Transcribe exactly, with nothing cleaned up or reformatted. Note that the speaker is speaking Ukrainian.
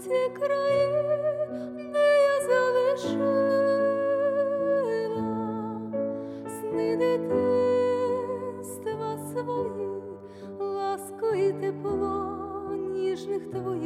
ті краї, де я залишила сни дитинства свої, ласку і тепло ніжних твоїх